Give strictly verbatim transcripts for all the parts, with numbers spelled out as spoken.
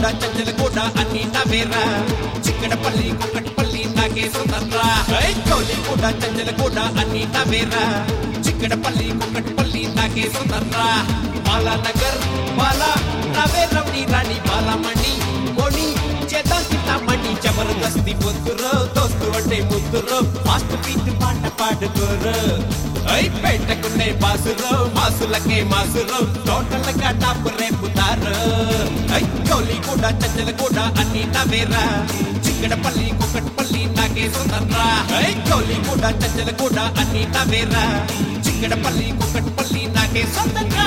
చంచల కూడా అన్ని నవేరా చిక్కడపల్లి కుక్కటిపల్లి నాకే సొంతంరా కోలి కూడా చంచల కూడా అన్ని నవేరా చిక్కడపల్లి కుక్కటిపల్లి నాకే సొంతంరా బాలానగర్ బాలా నవే రమణి రాణి బాలమణి మోని చేద్దాం చిన్నమణి జబర్దస్తి పొద్దురో దోస్తు అంటే ముద్దురో ఫాస్ట్ బీట్ పాట పాడుకోరు ఐ పెట్టకునే బాసురో మాసులకే మాసురో టోటల్ గా టాప్ రేపుతారు ఐ కోలి కూడా చంచల కూడా అన్ని నవేరా చిక్కడపల్లి కుక్కటిపల్లి నాకే సొంతంరా ఐ కోలి కూడా చంచల కూడా అన్ని నవేరా చిక్కడపల్లి కుక్కటిపల్లి నాకే సొంతంరా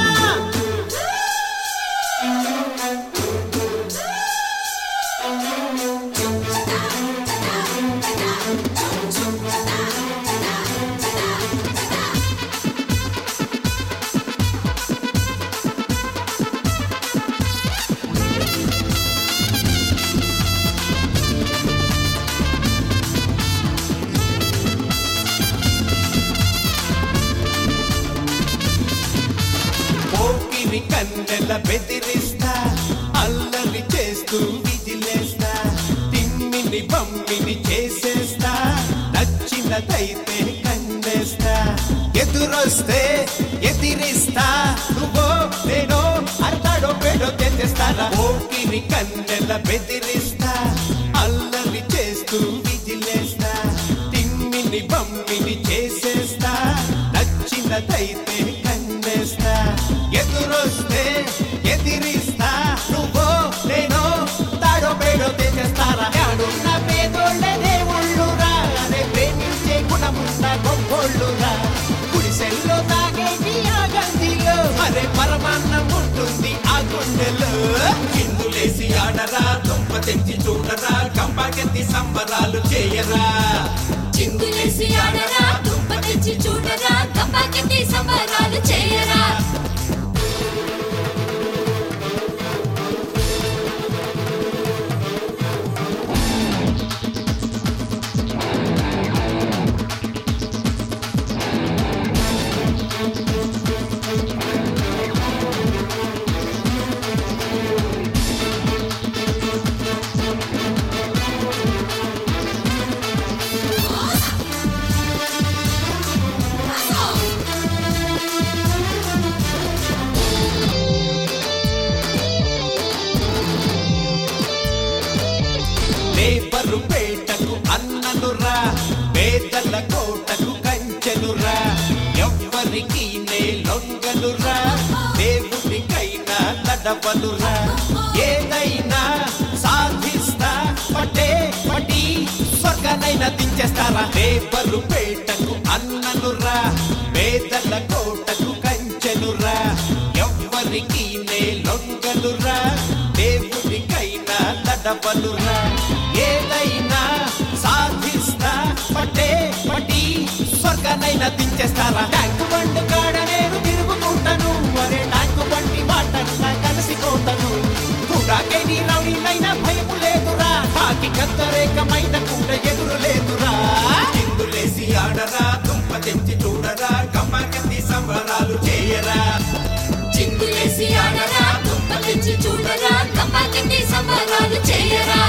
కన్నెల బెదిరిస్తా అల్లరి చేస్తూ విజిలేస్తా తిమ్మిని బమ్మిని చేసేస్తా నచ్చినదైతే కన్నేస్తా ఎదురొస్తే ఎదిరిస్తా నువ్వో నేనో అర్థాడో పేడో తెచ్చేస్తారా ఓకిరి కన్నెల బెదిరిస్తా అల్లరి చేస్తూ విజిలేస్తా తిమ్మిని బమ్మిని చేసేస్తా నచ్చినదైతే కన్నేస్తా ఎదురొస్తే ఎదిరిస్తా నువ్వో నేనో తాడో పేడో తెచ్చేస్తారా యాడున్న పేదోళ్ళ దేవుళ్ళురా అదే ప్రేమించే గుణమున్న గొప్పోళ్ళురా గుడిసెల్లో తాగేటి ఆ గంజిలో అరే పరమాన్నం ఉంటుంది ఆ గుండెలో చిందులేసి ఆడరా దుంప తెచ్చి చూడరా కంపాకెత్తి సంబరాలు చేయరా చిందులేసి ఆడరా దుంప తెచ్చి చూడరా కంపాకెత్తి సంబరాలు చేయరా లేబరు పేటకు అన్ననురా పేదల కోటకు కంచెనురా ఎవ్వరికి నే లొంగనురా దేవుడికైనా నడవనురా ఏదైనా సాధిస్తా పటే పటి స్వర్గానైనా దించేస్తారా లేబరు పేటకు అన్ననురా పేదల కోటకు కంచెనురా ఎవ్వరికి నే లొంగనురా దేవుడికైనా నడవనురా ఏదైనా సాధిస్తా పటే పటి స్వర్గానైనా దించేస్తారా ట్యాంకు బండి కాడ నేను తిరుగుతుంటాను మరే ట్యాంకు బండి వాటన్నా కలిసిపోతాను కూడాకేని రౌడీనైనా భయము లేదురా కాకి కత్తరేకమైన కూడా ఎదురు లేదురా చిందులేసి ఆడరా దుంప తెచ్చి చూడరా కమ్మాకెత్తి సంబరాలు చేయరా చిందులేసి ఆడరా దుంప తెచ్చి చూడరా కంపాకెత్తి సంబరాలు చేయరా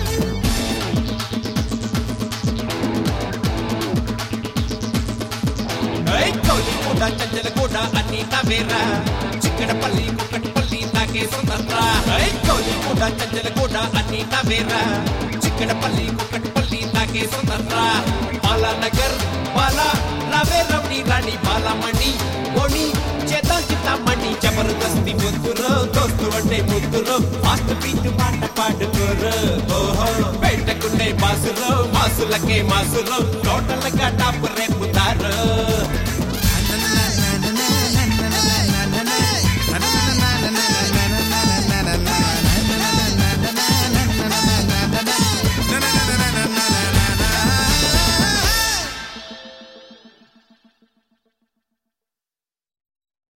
కోలి కూడా చంచల కూడా అన్ని నవేరా చిక్కడపల్లి కుక్కటిపల్లి నాకే సొంతంరా కోలి కూడా చంచల కూడా అన్ని నవేరా చిక్కడపల్లి కుక్కటిపల్లి నాకే సొంతంరా బాలానగర్ బాలా నవే రమణి రాణి బాలమణి మోని చేద్దాం చిన్నమణి జబర్దస్తి ముద్దురో దోస్తు అంటే ముద్దురో ఫాస్ట్ బీట్ పాట పాడుకోరు ఓహో పెట్టకునే బాసురో మాసులకే మాసురో టోటల్ గా టాప్ రేపుతారు